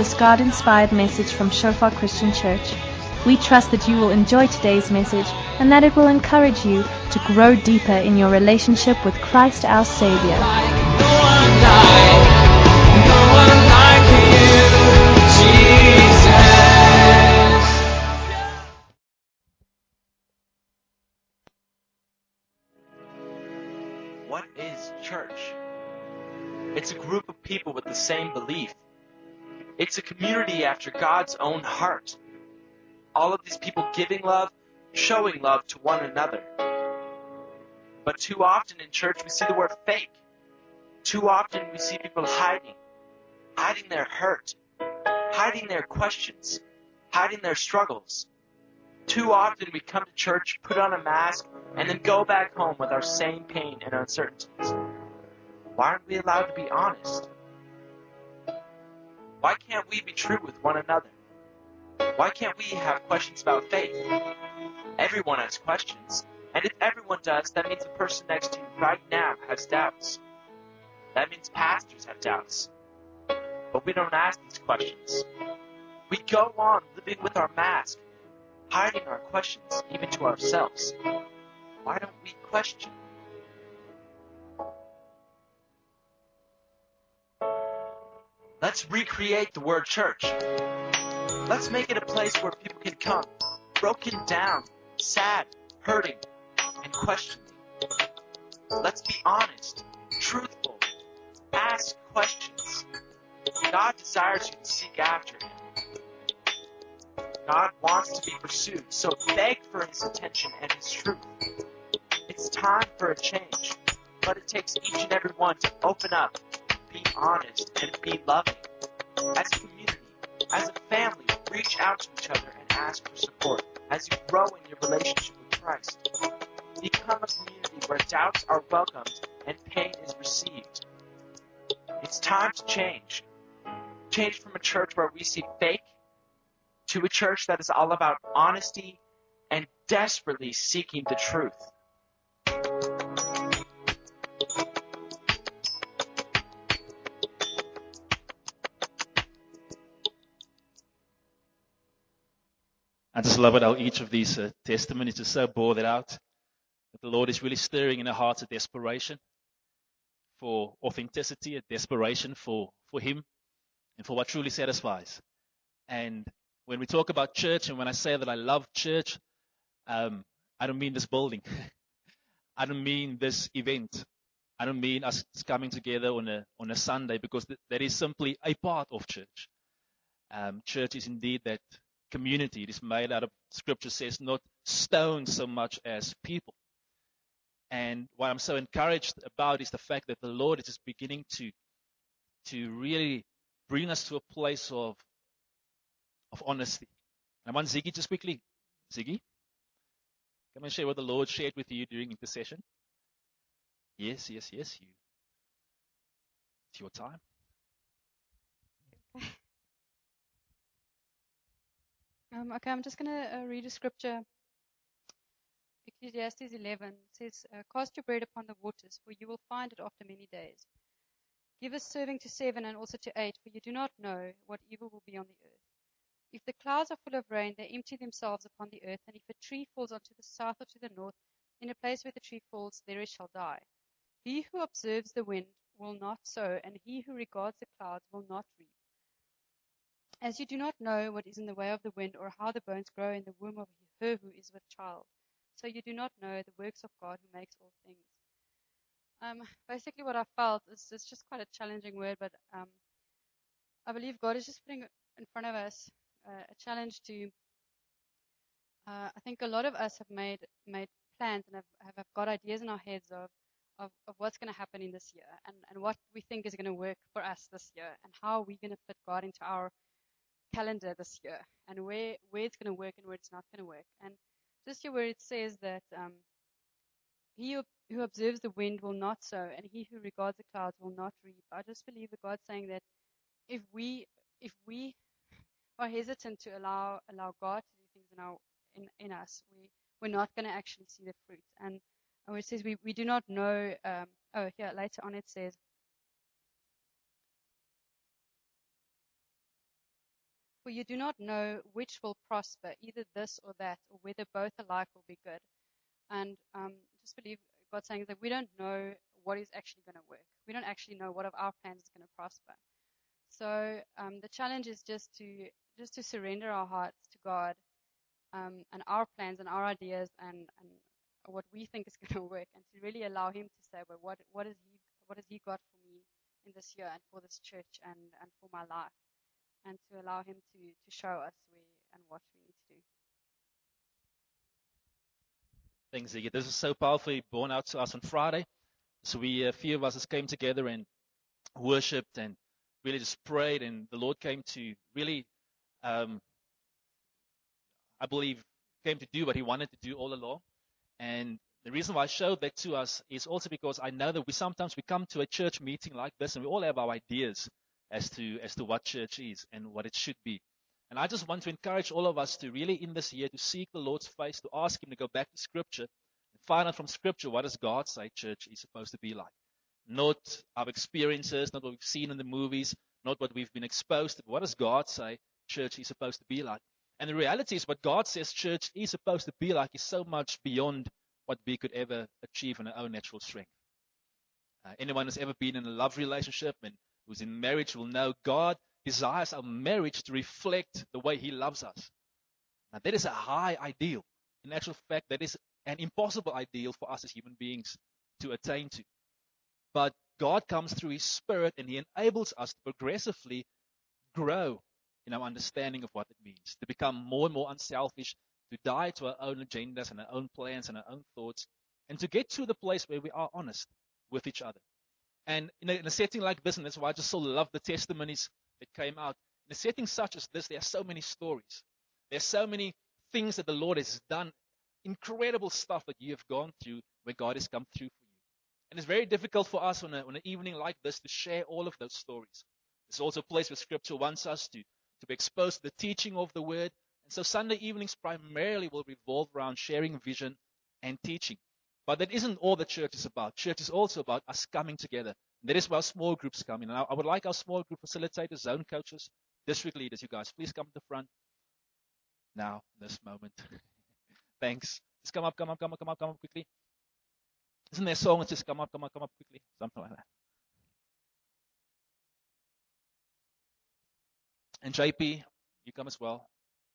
this God-inspired message from Shofar Christian Church. We trust that you will enjoy today's message and that it will encourage you to grow deeper in your relationship with Christ our Savior. What is church? It's a group of people with the same belief. It's a community after God's own heart. All of these people giving love, showing love to one another. But too often in church we see the word fake. Too often we see people hiding their hurt, hiding their questions, hiding their struggles. Too often we come to church, put on a mask, and then go back home with our same pain and uncertainties. Why aren't we allowed to be honest? Why can't we be true with one another? Why can't we have questions about faith? Everyone has questions. And if everyone does, that means the person next to you right now has doubts. That means pastors have doubts. But we don't ask these questions. We go on living with our mask, hiding our questions, even to ourselves. Why don't we question? Let's recreate the word church. Let's make it a place where people can come, broken down, sad, hurting, and questioning. Let's be honest, truthful, ask questions. God desires you to seek after Him. God wants to be pursued, so beg for His attention and His truth. It's time for a change, but it takes each and every one to open up, be honest, and be loving. As a community, as a family, reach out to each other and ask for support as you grow in your relationship with Christ. Become a community where doubts are welcomed and pain is received. It's time to change. Change from a church where we see fake to a church that is all about honesty and desperately seeking the truth. I just love it how each of these testimonies is so bore that out. That the Lord is really stirring in our hearts a desperation for authenticity, a desperation for Him and for what truly satisfies. And when we talk about church, and when I say that I love church, I don't mean this building. I don't mean this event. I don't mean us coming together on a Sunday, because that is simply a part of church. Church is indeed that community. It is made out of, Scripture says, not stones so much as people. And what I'm so encouraged about is the fact that the Lord is just beginning to really bring us to a place of honesty. And I want Ziggy just quickly. Ziggy, come and share what the Lord shared with you during intercession. Yes. It's your time. Okay, I'm just going to read a scripture. Ecclesiastes 11 says, cast your bread upon the waters, for you will find it after many days. Give a serving to 7 and also to 8, for you do not know what evil will be on the earth. If the clouds are full of rain, they empty themselves upon the earth, and if a tree falls onto the south or to the north, in a place where the tree falls, there it shall die. He who observes the wind will not sow, and he who regards the clouds will not reap. As you do not know what is in the way of the wind, or how the bones grow in the womb of her who is with child, so you do not know the works of God who makes all things. Basically what I felt is it's just quite a challenging word, but I believe God is just putting in front of us a challenge to, I think a lot of us have made plans and have got ideas in our heads of what's going to happen in this year, and what we think is going to work for us this year, and how we're going to fit God into our calendar this year, and where it's going to work and where it's not going to work. And just here where it says that he who observes the wind will not sow, and he who regards the clouds will not reap. I just believe that God's saying that if we are hesitant to allow God to do things in us, we're not going to actually see the fruit. And where it says we do not know. Here later on it says, For you do not know which will prosper, either this or that, or whether both alike will be good. And just believe God's saying is that we don't know what is actually going to work. We don't actually know what of our plans is going to prosper. So the challenge is just to surrender our hearts to God, and our plans and our ideas and what we think is going to work, and to really allow Him to say, well, what has He got for me in this year and for this church and for my life, and to allow Him to show us where and what we need to do. Thanks, Ziggy. This is so powerfully borne out to us on Friday. So a few of us just came together and worshipped and really just prayed, and the Lord came to really, I believe, came to do what He wanted to do all along. And the reason why I showed that to us is also because I know that sometimes we come to a church meeting like this and we all have our ideas as to what church is and what it should be. And I just want to encourage all of us to really in this year to seek the Lord's face, to ask Him to go back to Scripture and find out from Scripture what does God say church is supposed to be like. Not our experiences, not what we've seen in the movies, not what we've been exposed to. What does God say church is supposed to be like? And the reality is what God says church is supposed to be like is so much beyond what we could ever achieve in our own natural strength. Anyone who's ever been in a love relationship and who's in marriage will know God desires our marriage to reflect the way He loves us. Now that is a high ideal. In actual fact, that is an impossible ideal for us as human beings to attain to. But God comes through His Spirit and He enables us to progressively grow in our understanding of what it means, to become more and more unselfish, to die to our own agendas and our own plans and our own thoughts, and to get to the place where we are honest with each other. And in a setting like this, and that's why I just so love the testimonies that came out, in a setting such as this, there are so many stories. There are so many things that the Lord has done, incredible stuff that you have gone through where God has come through for you. And it's very difficult for us on an evening like this to share all of those stories. It's also a place where Scripture wants us to be exposed to the teaching of the Word. And so Sunday evenings primarily will revolve around sharing vision and teaching. But that isn't all the church is about. Church is also about us coming together. And that is where our small groups come in. And I would like our small group facilitators, zone coaches, district leaders, you guys, please come to the front now, this moment. Thanks. Just come up quickly. Isn't there a song that says come up quickly? Something like that. And JP, you come as well.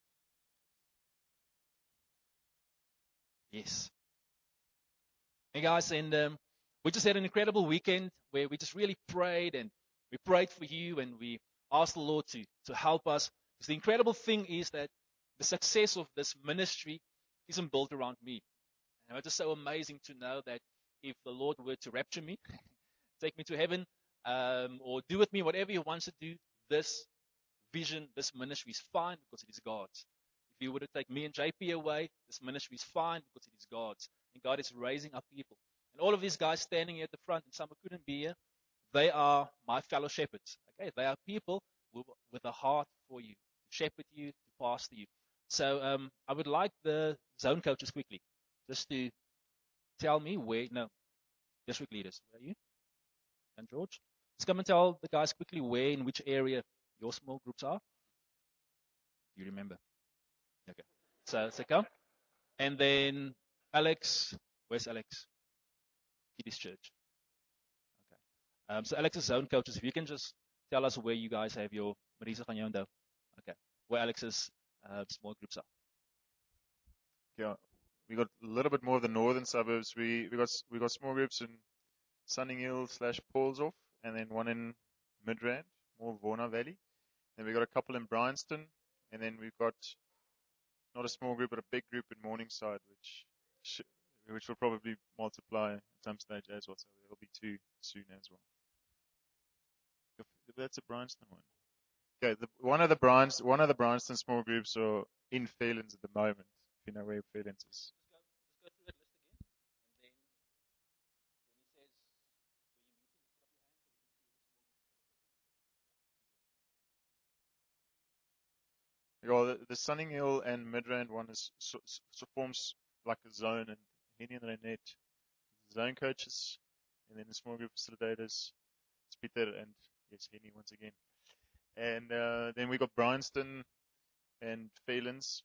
Yes. Hey guys, and we just had an incredible weekend where we just really prayed, and we prayed for you, and we asked the Lord to help us. Because the incredible thing is that the success of this ministry isn't built around me. And it's just so amazing to know that if the Lord were to rapture me, take me to heaven, or do with me whatever He wants to do, this vision, this ministry is fine because it is God's. If He were to take me and JP away, this ministry is fine because it is God's. And God is raising up people. And all of these guys standing here at the front, and some who couldn't be here, they are my fellow shepherds. Okay, they are people with a heart for you, to shepherd you, to pastor you. So I would like the zone coaches quickly, just to tell me where. No, district leaders, where are you? And George, just come and tell the guys quickly where, in which area your small groups are. Do you remember? Okay. So come. And then Alex, where's Alex? Kiddies Church. Okay. So Alex's zone coaches, if you can just tell us where you guys have your Marisa gaan jou onthou. Okay. Where Alex's small groups are. Yeah, we got a little bit more of the northern suburbs. We got small groups in Sunninghill / Paulshof, and then one in Midrand, more Warner Valley. Then we got a couple in Bryanston, and then we've got not a small group but a big group in Morningside, which will probably multiply at some stage as well. So there will be 2 soon as well. That's a Bryanston one. Okay, one of the Bryanston small groups are in Fairlands at the moment. If you know where Fairlands is. Just go through that list again, and then when he says where you're meeting, just put up your hand so we can see the small group. Yeah, the Sunninghill and Midrand one is so forms like a zone, and Henny and Renette, zone coaches, and then the small group facilitators, it's Peter and yes, Henny once again. And then we got Bryanston, and Phelan's.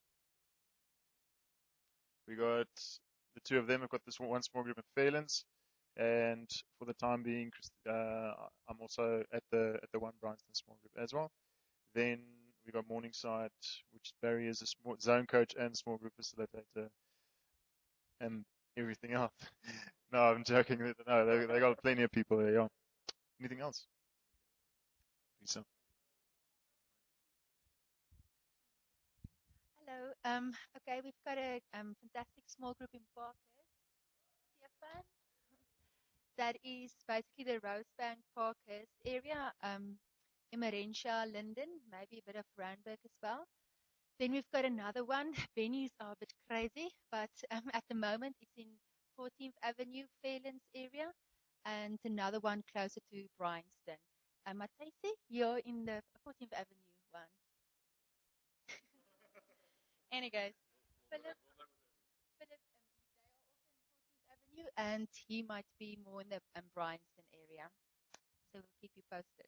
We got the two of them. I've got this one small group in Phelan's, and for the time being, I'm also at the One Bryanston small group as well. Then we got Morningside, which Barry is a small zone coach and small group facilitator, and everything else. No, I'm joking. No, they got plenty of people there. Yeah. Anything else? Lisa. Hello. Okay, we've got a fantastic small group in Parkhurst, Stefan. That is basically the Rosebank Parkhurst area, Emerentia, Linden, maybe a bit of Randburg as well. Then we've got another one. Venues are a bit crazy, but at the moment it's in 14th Avenue, Fairlands area, and another one closer to Bryanston. Matesi, you're in the 14th Avenue one. Anyways, Philip, they are also in 14th Avenue, and he might be more in the Bryanston area. So we'll keep you posted.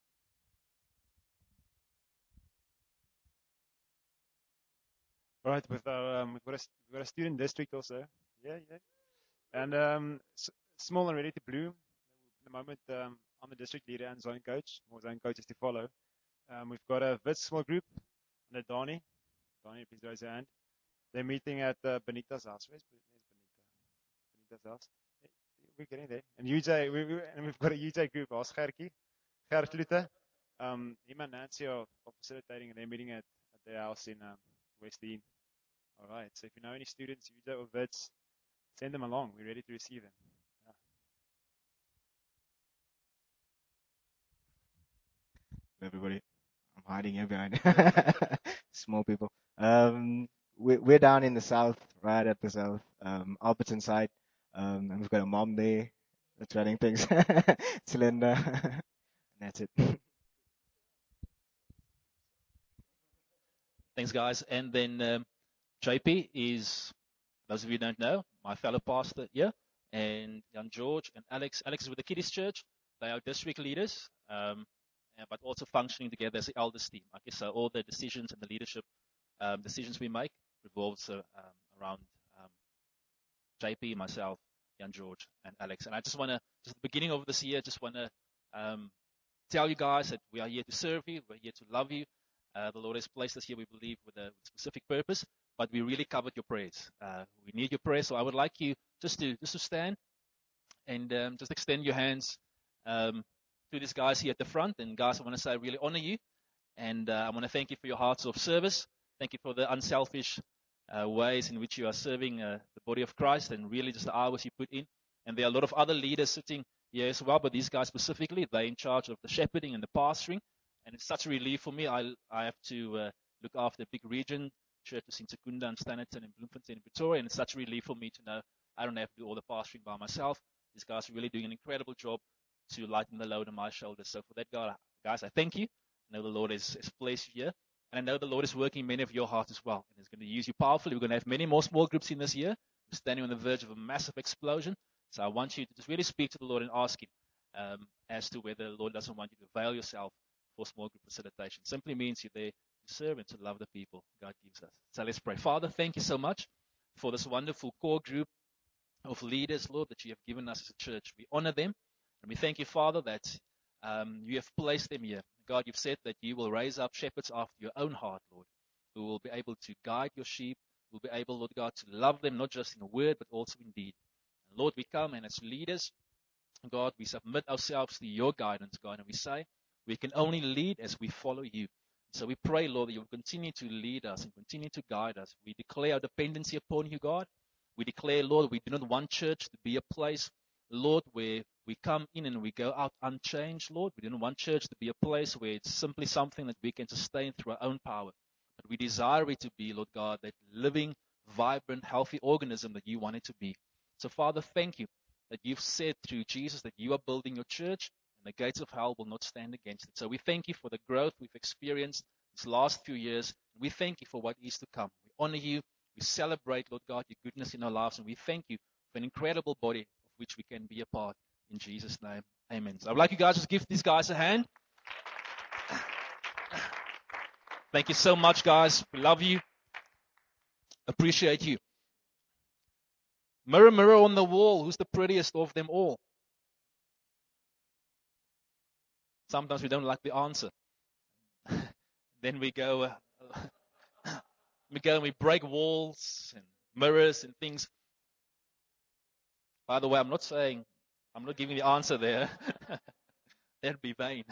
Right, with our we've got a student district also. Yeah. And small and ready to bloom. At the moment, I'm the district leader and zone coach. More zone coaches to follow. We've got a Wits small group under Donnie. Donnie, please raise your hand. They're meeting at Benita's house. Where's Benita? Benita's house. We're getting there. And UJ, and we've got a UJ group. Ons Gertjie, Gert Luther. Him and Nancy are facilitating, and they're meeting at their house in West Dean. All right. So if you know any students, UJ or Wits, send them along. We're ready to receive them. Yeah. Everybody, I'm hiding here behind small people. We're down in the south, right at the south, Alberton side, and we've got a mom there that's running things. Cylinder. That's it. Thanks, guys. And then JP is, those of you who don't know, my fellow pastor here, and Jan George and Alex. Alex is with the Kiddies Church. They are district leaders, but also functioning together as the elders team. Okay, so all the decisions and the leadership decisions we make revolves around JP, myself, Jan George, and Alex. And I just want to, just at the beginning of this year, just want to tell you guys that we are here to serve you. We're here to love you. The Lord has placed us here, we believe, with a specific purpose, but we really covered your prayers. We need your prayers, so I would like you just to stand and just extend your hands to these guys here at the front. And guys, I want to say I really honor you, and I want to thank you for your hearts of service. Thank you for the unselfish ways in which you are serving the body of Christ, and really just the hours you put in. And there are a lot of other leaders sitting here as well, but these guys specifically, they're in charge of the shepherding and the pastoring. And it's such a relief for me. I have to look after big region churches in Secunda and Standerton and Bloemfontein and Pretoria, and it's such a relief for me to know I don't have to do all the pastoring by myself. These guys are really doing an incredible job to lighten the load on my shoulders. So for that, guys, I thank you. I know the Lord has placed you here, and I know the Lord is working in many of your hearts as well, and He's going to use you powerfully. We're going to have many more small groups in this year. We're standing on the verge of a massive explosion. So I want you to just really speak to the Lord and ask Him as to whether the Lord doesn't want you to avail yourself for small group facilitation. Simply means you're there to serve and to love the people God gives us. So let's pray. Father, thank you so much for this wonderful core group of leaders, Lord, that you have given us as a church. We honor them, and we thank you, Father, that you have placed them here. God, you've said that you will raise up shepherds after your own heart, Lord, who will be able to guide your sheep, who will be able, Lord God, to love them, not just in word, but also in deed. And Lord, we come, and as leaders, God, we submit ourselves to your guidance, God, and we say, we can only lead as we follow you. So we pray, Lord, that you will continue to lead us and continue to guide us. We declare our dependency upon you, God. We declare, Lord, we do not want church to be a place, Lord, where we come in and we go out unchanged, Lord. We do not want church to be a place where it's simply something that we can sustain through our own power. But we desire it to be, Lord God, that living, vibrant, healthy organism that you want it to be. So, Father, thank you that you've said through Jesus that you are building your church, and the gates of hell will not stand against it. So we thank you for the growth we've experienced these last few years. We thank you for what is to come. We honor you. We celebrate, Lord God, your goodness in our lives. And we thank you for an incredible body of which we can be a part. In Jesus' name, amen. So I'd like you guys to give these guys a hand. Thank you so much, guys. We love you. Appreciate you. Mirror, mirror on the wall, who's the prettiest of them all? Sometimes we don't like the answer. Then we go and we break walls and mirrors and things. By the way, I'm not giving the answer there. That'd be vain.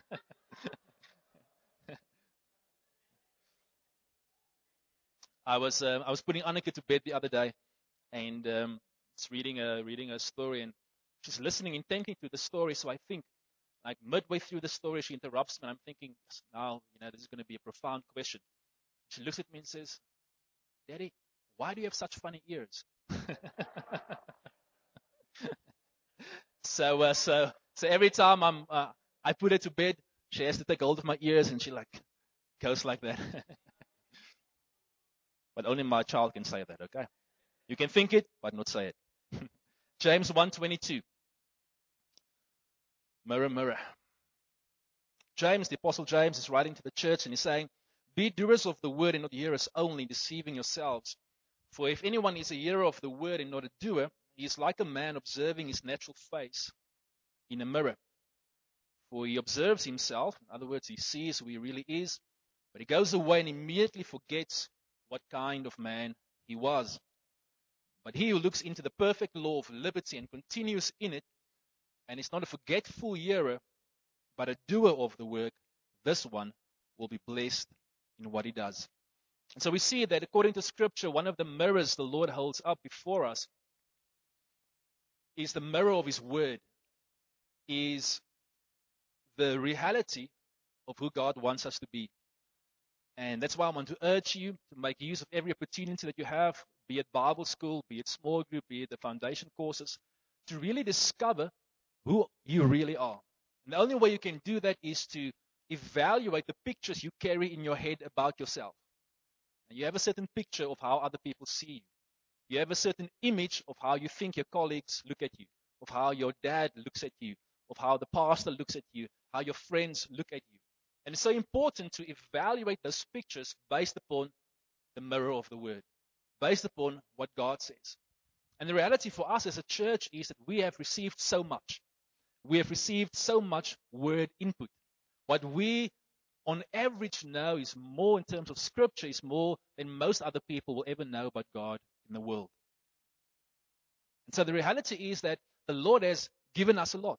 I was putting Anneke to bed the other day, and just reading a story, and she's listening intently to the story. So I think, like midway through the story, she interrupts me, and I'm thinking, yes, now this is going to be a profound question. She looks at me and says, "Daddy, why do you have such funny ears?" So every time I put her to bed, she has to take hold of my ears, and she goes like that. But only my child can say that, okay? You can think it, but not say it. James 1:22. Mirror, mirror. James, the Apostle James, is writing to the church, and he's saying, "Be doers of the word and not hearers only, deceiving yourselves. For if anyone is a hearer of the word and not a doer, he is like a man observing his natural face in a mirror. For he observes himself," in other words, he sees who he really is, "but he goes away and immediately forgets what kind of man he was. But he who looks into the perfect law of liberty and continues in it, and is not a forgetful hearer, but a doer of the work, this one will be blessed in what he does." And so we see that according to Scripture, one of the mirrors the Lord holds up before us is the mirror of His Word, is the reality of who God wants us to be. And that's why I want to urge you to make use of every opportunity that you have, be it Bible school, be it small group, be it the foundation courses, to really discover who you really are. And the only way you can do that is to evaluate the pictures you carry in your head about yourself. And you have a certain picture of how other people see you. You have a certain image of how you think your colleagues look at you, of how your dad looks at you, of how the pastor looks at you, how your friends look at you. And it's so important to evaluate those pictures based upon the mirror of the Word, based upon what God says. And the reality for us as a church is that we have received so much. We have received so much Word input. What we on average know is more in terms of Scripture, is more than most other people will ever know about God in the world. And so the reality is that the Lord has given us a lot.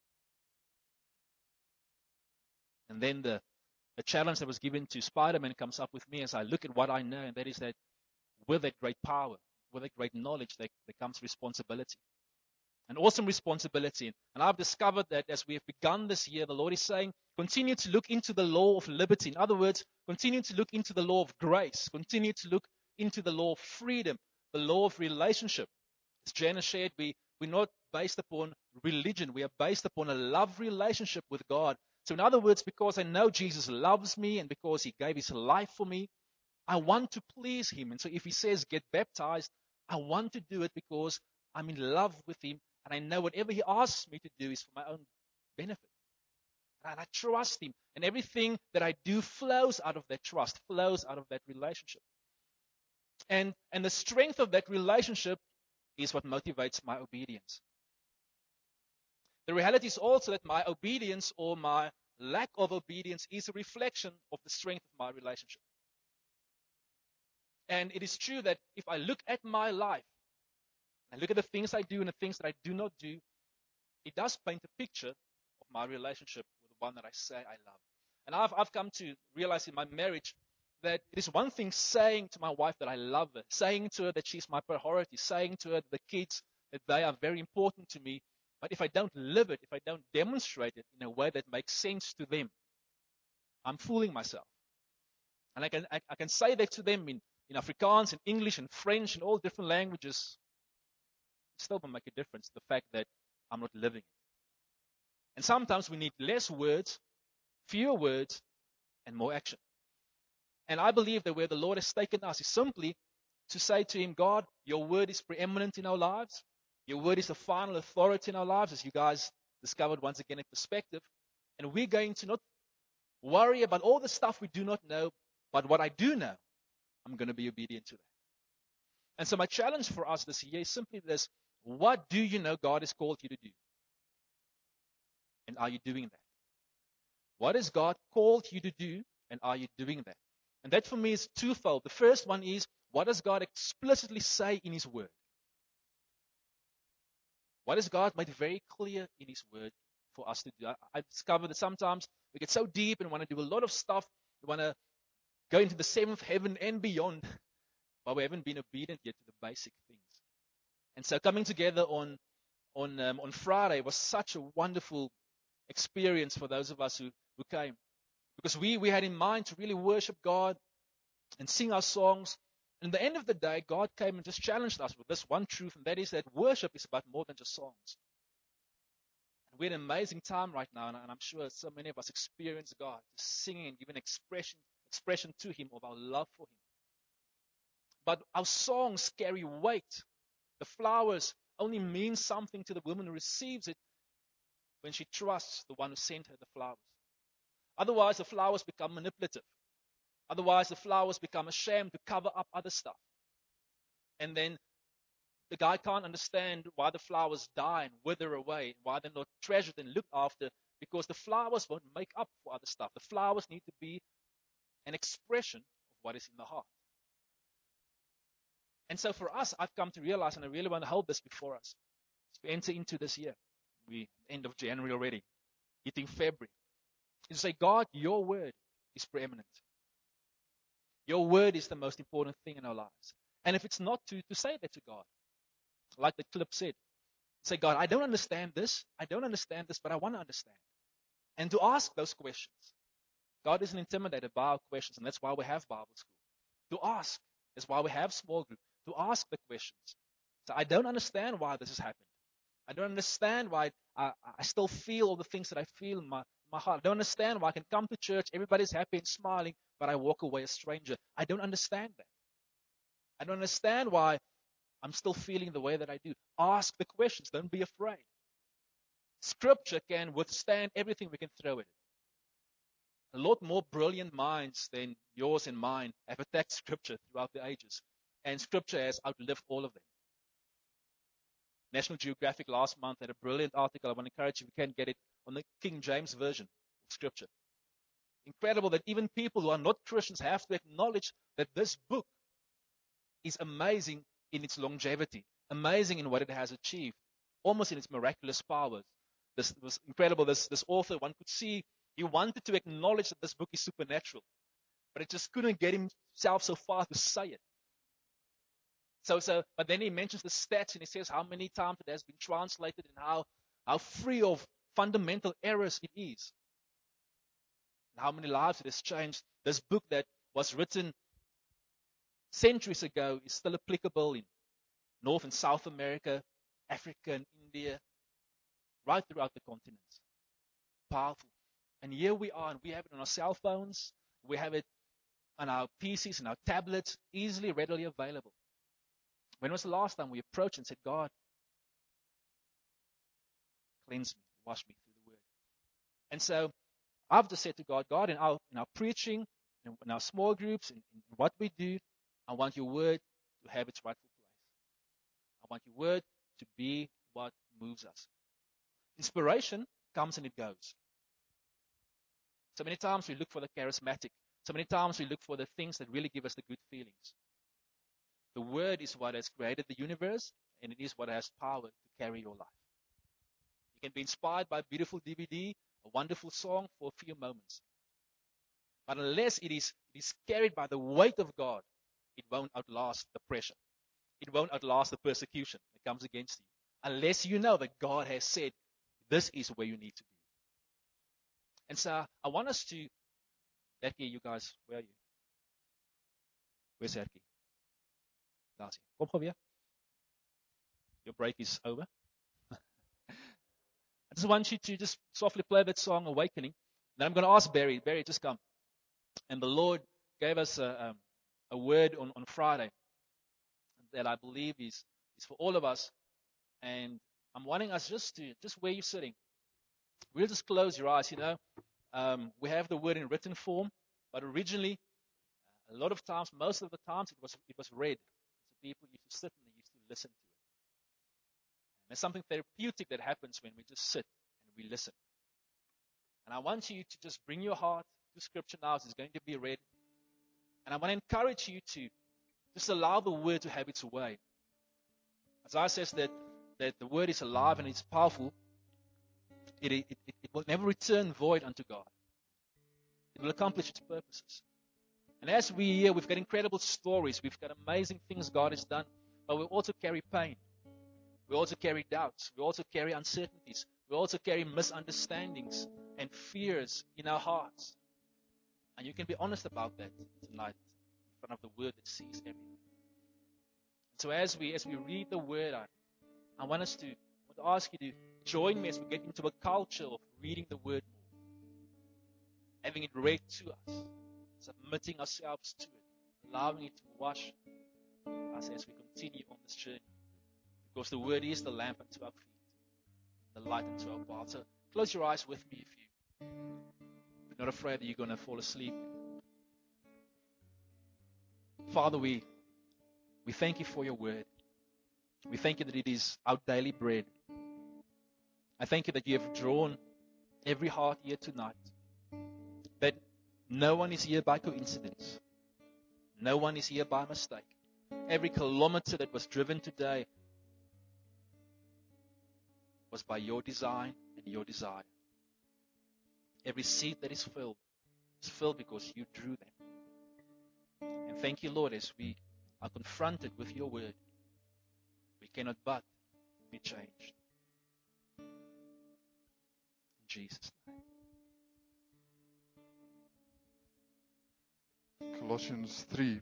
And then the challenge that was given to Spider-Man comes up with me as I look at what I know, and that is that with that great power, with that great knowledge, there comes responsibility. An awesome responsibility. And I've discovered that as we have begun this year, the Lord is saying, continue to look into the law of liberty. In other words, continue to look into the law of grace. Continue to look into the law of freedom, the law of relationship. As Jana shared, we're not based upon religion. We are based upon a love relationship with God. So in other words, because I know Jesus loves me and because He gave His life for me, I want to please Him. And so if He says get baptized, I want to do it because I'm in love with Him. And I know whatever He asks me to do is for my own benefit. And I trust Him. And everything that I do flows out of that trust, flows out of that relationship. And the strength of that relationship is what motivates my obedience. The reality is also that my obedience or my lack of obedience is a reflection of the strength of my relationship. And it is true that if I look at my life, I look at the things I do and the things that I do not do, it does paint a picture of my relationship with the one that I say I love. And I've come to realize in my marriage that it is one thing saying to my wife that I love her, saying to her that she's my priority, saying to her that the kids, that they are very important to me. But if I don't live it, if I don't demonstrate it in a way that makes sense to them, I'm fooling myself. And I can say that to them in Afrikaans, in English, and French, and all different languages. It still will make a difference, the fact that I'm not living it. And sometimes we need less words, fewer words, and more action. And I believe that where the Lord has taken us is simply to say to Him, God, your word is preeminent in our lives. Your word is the final authority in our lives, as you guys discovered once again in perspective. And we're going to not worry about all the stuff we do not know, But what I do know, I'm going to be obedient to that. And so my challenge for us this year is simply this. What do you know God has called you to do? And are you doing that? What has God called you to do? And are you doing that? And that for me is twofold. The first one is, what does God explicitly say in His Word? What has God made very clear in His Word for us to do? I've discovered that sometimes we get so deep and want to do a lot of stuff. We want to go into the seventh heaven and beyond, but we haven't been obedient yet to the basic things. And so coming together on Friday was such a wonderful experience for those of us who came. Because we had in mind to really worship God and sing our songs. And at the end of the day, God came and just challenged us with this one truth, and that is that worship is about more than just songs. And we had an amazing time right now, and I'm sure so many of us experience God, just singing and giving expression to Him of our love for Him. But our songs carry weight. The flowers only mean something to the woman who receives it when she trusts the one who sent her the flowers. Otherwise, the flowers become manipulative. Otherwise, the flowers become ashamed to cover up other stuff. And then the guy can't understand why the flowers die and wither away, why they're not treasured and looked after, because the flowers won't make up for other stuff. The flowers need to be an expression of what is in the heart. And so for us, I've come to realize, and I really want to hold this before us, as we enter into this year, we end of January already, hitting February, is to say, God, your word is preeminent. Your word is the most important thing in our lives. And if it's not, to say that to God. Like the clip said. Say, God, I don't understand this, but I want to understand. And to ask those questions. God isn't intimidated by our questions, and that's why we have Bible school. To ask is why we have small group. To ask the questions. So I don't understand why this has happened. I don't understand why I still feel all the things that I feel in my heart. I don't understand why I can come to church, everybody's happy and smiling, but I walk away a stranger. I don't understand that. I don't understand why I'm still feeling the way that I do. Ask the questions. Don't be afraid. Scripture can withstand everything we can throw at it. A lot more brilliant minds than yours and mine have attacked Scripture throughout the ages. And Scripture has outlived all of them. National Geographic last month had a brilliant article. I want to encourage you, if you can get it, on the King James Version of Scripture. Incredible that even people who are not Christians have to acknowledge that this book is amazing in its longevity, amazing in what it has achieved, almost in its miraculous powers. This was incredible. This author, one could see, he wanted to acknowledge that this book is supernatural, but it just couldn't get himself so far to say it. But then he mentions the stats, and he says how many times it has been translated and how free of fundamental errors it is. And how many lives it has changed. This book that was written centuries ago is still applicable in North and South America, Africa and India, right throughout the continents. Powerful. And here we are, and we have it on our cell phones, we have it on our PCs and our tablets, easily, readily available. When was the last time we approached and said, God, cleanse me, wash me through the word? And so I've just said to God, in our preaching, in our small groups, in what we do, I want your word to have its rightful place. I want your word to be what moves us. Inspiration comes and it goes. So many times we look for the charismatic. So many times we look for the things that really give us the good feelings. The word is what has created the universe, and it is what has power to carry your life. You can be inspired by a beautiful DVD, a wonderful song for a few moments. But unless it is carried by the weight of God, it won't outlast the pressure. It won't outlast the persecution that comes against you. Unless you know that God has said, this is where you need to be. And so I want us to, Erkie, you guys, where are you? Where's Erkie? Daar's hy. Kom gou weer. Your break is over. I just want you to just softly play that song, Awakening. Then I'm going to ask Barry. Barry, just come. And the Lord gave us a word on Friday that I believe is for all of us. And I'm wanting us just where you're sitting, we'll just close your eyes. We have the word in written form, but originally A lot of times, most of the times, it was read. So people used to sit and they used to listen to it. And there's something therapeutic that happens when we just sit and we listen. And I want you to just bring your heart to Scripture now. It's going to be read. And I want to encourage you to just allow the Word to have its way. Isaiah says that the Word is alive and it's powerful. It will never return void unto God. It will accomplish its purposes. And as we hear, we've got incredible stories. We've got amazing things God has done. But we also carry pain. We also carry doubts. We also carry uncertainties. We also carry misunderstandings and fears in our hearts. And you can be honest about that tonight in front of the Word that sees everything. And so as we read the Word, I want to ask you to join me as we get into a culture of reading the Word more, having it read to us, submitting ourselves to it, allowing it to wash us as we continue on this journey. Because the Word is the lamp unto our feet, the light unto our path. So close your eyes with me if you're not afraid that you're going to fall asleep. Father, we thank you for your Word. We thank you that it is our daily bread. I thank you that you have drawn every heart here tonight. That no one is here by coincidence. No one is here by mistake. Every kilometer that was driven today was by your design and your desire. Every seat that is filled because you drew them. And thank you, Lord, as we are confronted with your Word, we cannot but be changed. In Jesus' name. Colossians 3.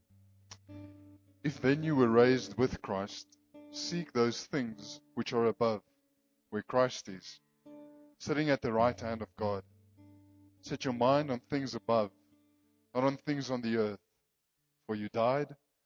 If then you were raised with Christ, seek those things which are above, where Christ is, sitting at the right hand of God. Set your mind on things above, not on things on the earth. For you died,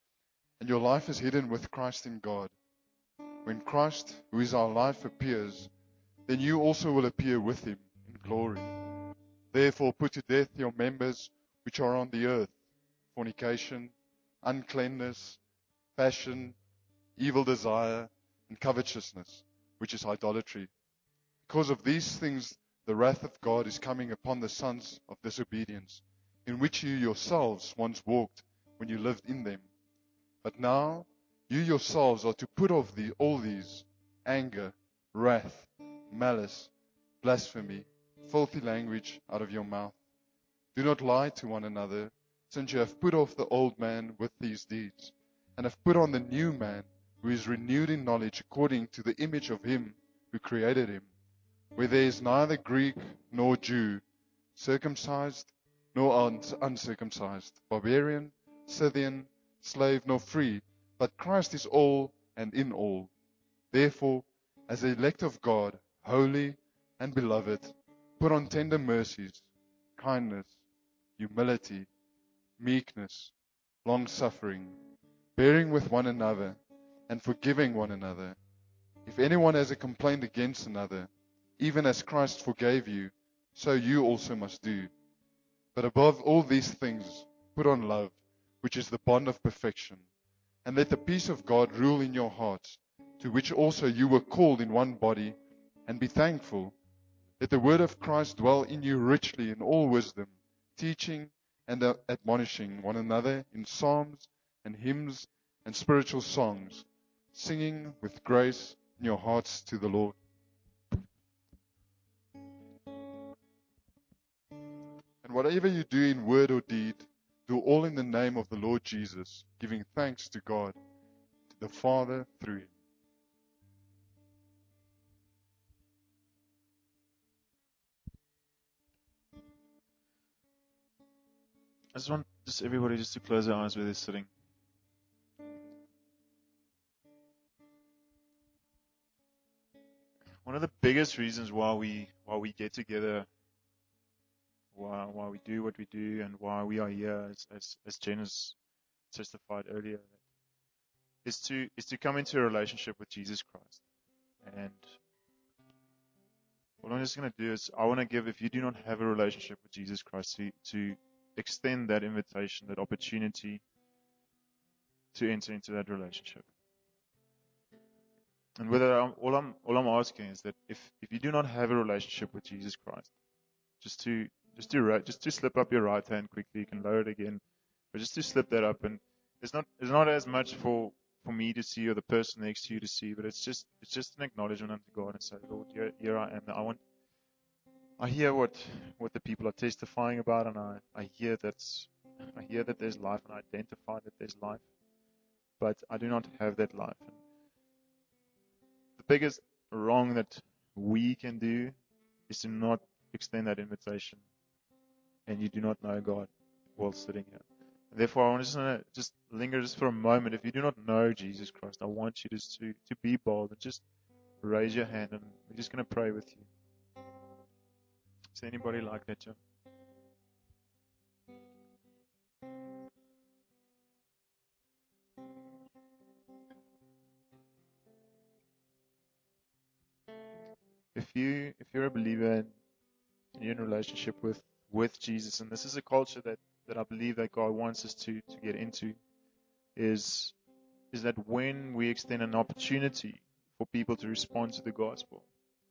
and your life is hidden with Christ in God. When Christ, who is our life, appears, then you also will appear with him in glory. Therefore put to death your members which are on the earth, fornication, uncleanness, passion, evil desire, and covetousness, which is idolatry. Because of these things the wrath of God is coming upon the sons of disobedience, in which you yourselves once walked when you lived in them. But now you yourselves are to put off all these: anger, wrath, malice, blasphemy, filthy language out of your mouth. Do not lie to one another, since you have put off the old man with these deeds, and have put on the new man, who is renewed in knowledge according to the image of him who created him, where there is neither Greek nor Jew, circumcised nor uncircumcised, barbarian, Scythian, slave nor free, but Christ is all and in all. Therefore, as the elect of God, holy and beloved, put on tender mercies, kindness, humility, meekness, long-suffering, bearing with one another, and forgiving one another. If anyone has a complaint against another, even as Christ forgave you, so you also must do. But above all these things, put on love, which is the bond of perfection. And let the peace of God rule in your hearts, to which also you were called in one body, and be thankful. Let the word of Christ dwell in you richly in all wisdom, teaching and admonishing one another in psalms and hymns and spiritual songs, singing with grace in your hearts to the Lord. And whatever you do in word or deed, do all in the name of the Lord Jesus, giving thanks to God, to the Father through him. I just want everybody to close their eyes where they're sitting. One of the biggest reasons why we get together, why we do what we do, and why we are here, as Jen has testified earlier, is to come into a relationship with Jesus Christ. And what I'm just going to do is, I want to give, if you do not have a relationship with Jesus Christ, to extend that invitation, that opportunity to enter into that relationship. And all I'm asking is that if you do not have a relationship with Jesus Christ, just to slip up your right hand quickly, you can lower it again, but just to slip that up, and it's not as much for me to see or the person next to you to see, but it's just an acknowledgement unto God and say, Lord, here I am. I hear what the people are testifying about, and I hear that there's life, and I identify that there's life, but I do not have that life. And the biggest wrong that we can do is to not extend that invitation, and you do not know God while sitting here. And therefore, I want to just linger just for a moment. If you do not know Jesus Christ, I want you just to be bold and just raise your hand, and we're just going to pray with you. Is there anybody like that, Jim? If you're a believer and you're in a relationship with Jesus, and this is a culture that I believe that God wants us to get into, is that when we extend an opportunity for people to respond to the gospel,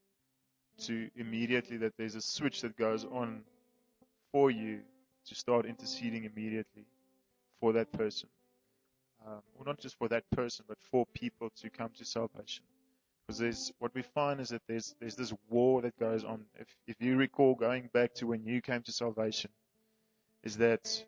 to immediately that there's a switch that goes on for you to start interceding immediately for that person. Well, not just for that person, but for people to come to salvation. Because what we find is that there's this war that goes on. If you recall going back to when you came to salvation, is that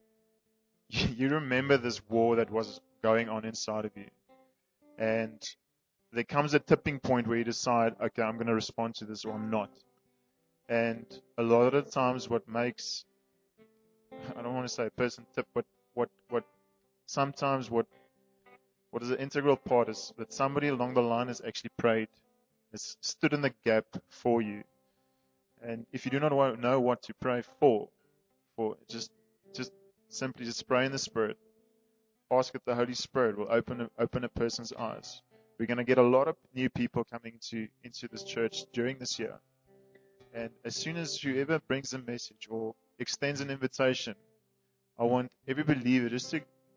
you remember this war that was going on inside of you. And there comes a tipping point where you decide, okay, I'm going to respond to this or I'm not. And a lot of the times what makes, I don't want to say a person tip, but sometimes what is an integral part is that somebody along the line has actually prayed, has stood in the gap for you. And if you do not know what to pray for just simply just pray in the Spirit. Ask that the Holy Spirit will open a person's eyes. We're going to get a lot of new people coming into this church during this year. And as soon as whoever brings a message or extends an invitation, I want every believer just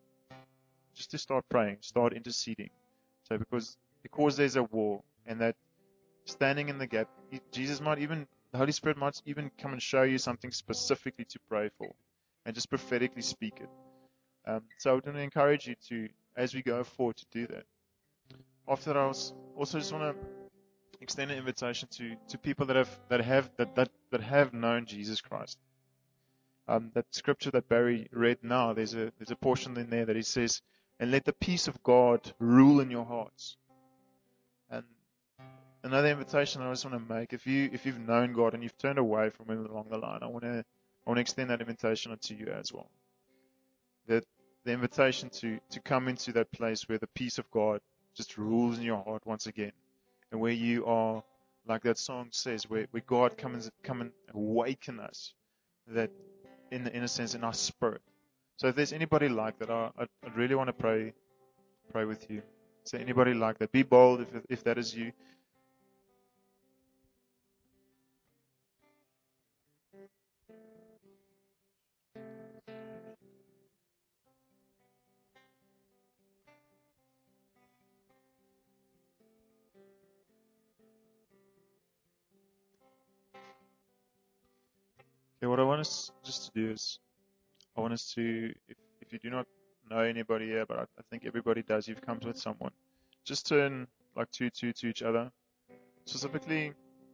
to start praying, start interceding. So because there's a war, and that standing in the gap, the Holy Spirit might even come and show you something specifically to pray for, and just prophetically speak it. So I would want to encourage you to, as we go forward, to do that. After that, I also just want to extend an invitation to people that have known Jesus Christ. That scripture that Barry read now, there's a portion in there that he says, "And let the peace of God rule in your hearts." And another invitation I just want to make, if you've known God and you've turned away from Him along the line, I want to extend that invitation unto you as well. That the invitation to come into that place where the peace of God just rules in your heart once again, and where you are, like that song says, where God come and awaken us, that in a sense in our spirit. So if there's anybody like that, I really want to pray with you. Is there anybody like that? Be bold if that is you. Okay, what I want us just to do is, I want us to, if you do not know anybody here, but I think everybody does, you've come with someone, just turn like two to each other. Specifically,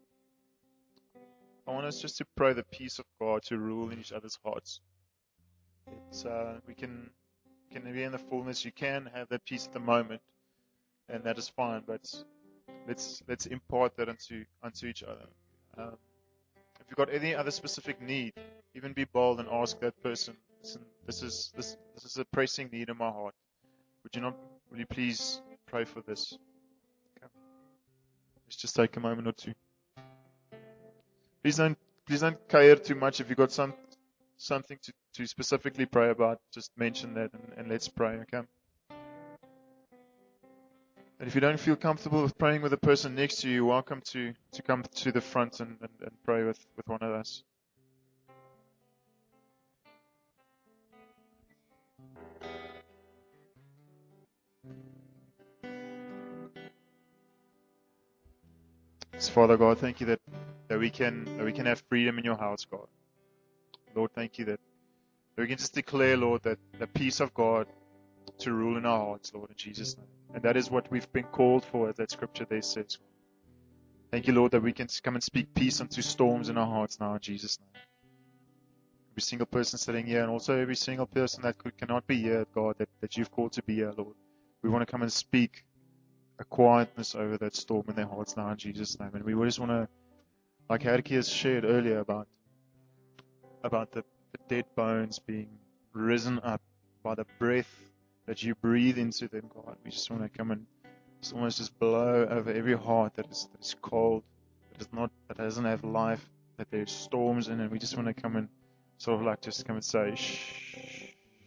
I want us just to pray the peace of God to rule in each other's hearts. We can be in the fullness. You can have that peace at the moment, and that is fine. But let's impart that unto each other. If you've got any other specific need, even be bold and ask that person. Listen, this is a pressing need in my heart. Will you please pray for this? Okay. Let's just take a moment or two. Please don't care too much. If you've got something to specifically pray about, just mention that and let's pray, okay? And if you don't feel comfortable with praying with the person next to you, you're welcome to come to the front and pray with one of us. So Father God, thank you that we can have freedom in your house, God. Lord, thank you that we can just declare, Lord, that the peace of God to rule in our hearts, Lord, in Jesus' name. And that is what we've been called for, as that scripture there says. Thank you, Lord, that we can come and speak peace unto storms in our hearts now, in Jesus' name. Every single person sitting here, and also every single person that cannot be here, God, that you've called to be here, Lord. We want to come and speak a quietness over that storm in their hearts now, in Jesus' name. And we just want to, like Harky has shared earlier about the dead bones being risen up by the breath that you breathe into them, God. We just want to come and almost just blow over every heart that is cold, that doesn't have life, that there's storms in it. We just want to come and sort of like just come and say, shh,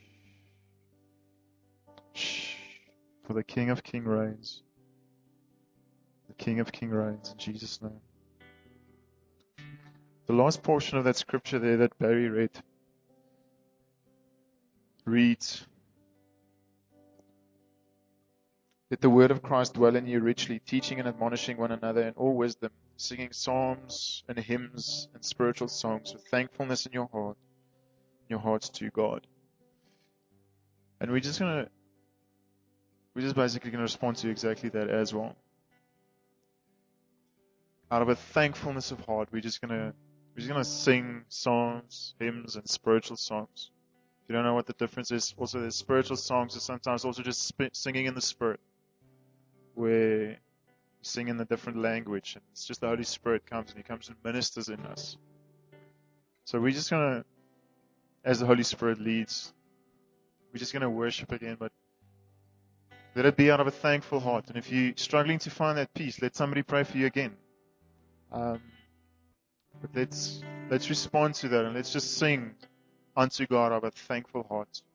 shh, for the King of Kings reigns. The King of Kings reigns, in Jesus' name. The last portion of that scripture there that Barry reads, let the word of Christ dwell in you richly, teaching and admonishing one another in all wisdom, singing psalms and hymns and spiritual songs with thankfulness in your hearts to God. And we're just basically going to respond to exactly that as well. Out of a thankfulness of heart, we're just going to sing psalms, hymns, and spiritual songs. If you don't know what the difference is, also there's spiritual songs, is sometimes also just singing in the Spirit, where we sing in a different language, and it's just the Holy Spirit comes and He comes and ministers in us. So we're just going to, as the Holy Spirit leads, we're just going to worship again, but let it be out of a thankful heart. And if you're struggling to find that peace, let somebody pray for you again. But let's respond to that, and let's just sing unto God out of a thankful heart.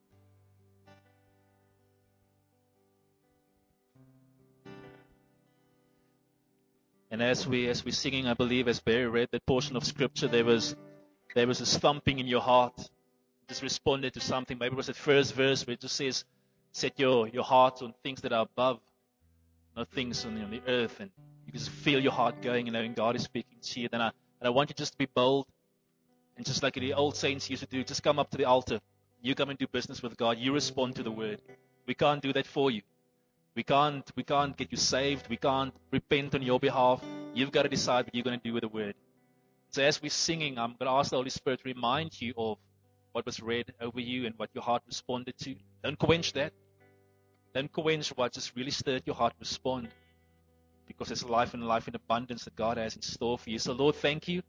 And as we're singing, I believe, as Barry read that portion of scripture, there was a thumping in your heart. Just responded to something. Maybe it was the first verse where it just says, set your heart on things that are above, not things on the earth. And you can just feel your heart going, and God is speaking to you. And I want you just to be bold. And just like the old saints used to do, just come up to the altar. You come and do business with God. You respond to the word. We can't do that for you. We can't get you saved. We can't repent on your behalf. You've got to decide what you're going to do with the word. So as we're singing, I'm going to ask the Holy Spirit to remind you of what was read over you and what your heart responded to. Don't quench that. Don't quench what just really stirred your heart. Respond. Because it's life and life in abundance that God has in store for you. So Lord, thank you,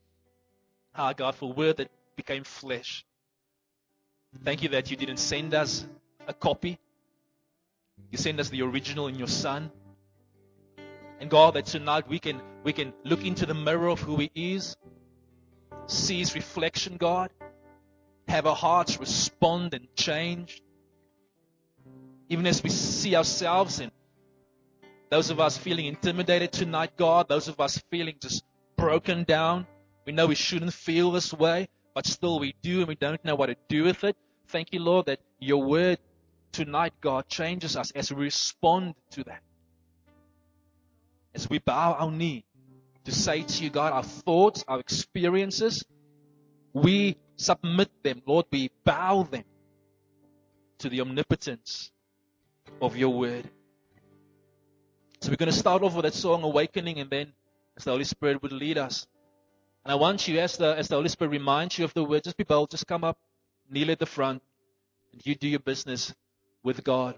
God, for a word that became flesh. Thank you that you didn't send us a copy. You send us the original in your Son. And God, that tonight we can look into the mirror of who He is, see His reflection, God, have our hearts respond and change. Even as we see ourselves, and those of us feeling intimidated tonight, God, those of us feeling just broken down, we know we shouldn't feel this way, but still we do, and we don't know what to do with it. Thank you, Lord, that your word tonight, God, changes us as we respond to that. As we bow our knee to say to you, God, our thoughts, our experiences, we submit them, Lord, we bow them to the omnipotence of your word. So we're going to start off with that song, Awakening, and then as the Holy Spirit would lead us. And I want you, as the Holy Spirit reminds you of the word, just be bold, just come up, kneel at the front, and you do your business with God.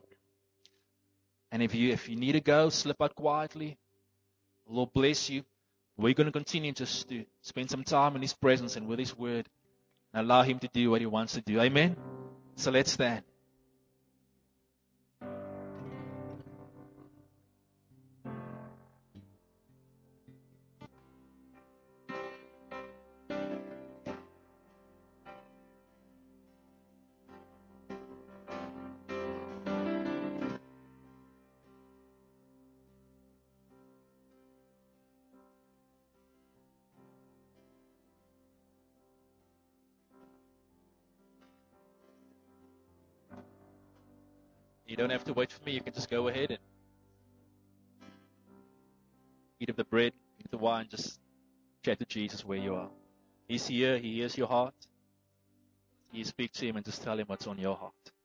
And if you need to go, slip out quietly. The Lord bless you. We're going to continue just to spend some time in His presence and with His word and allow Him to do what He wants to do. Amen? So let's stand. You don't have to wait for me. You can just go ahead and eat of the bread. with the wine, just chat to Jesus where you are. He's here. He hears your heart. You speak to him and just tell him what's on your heart.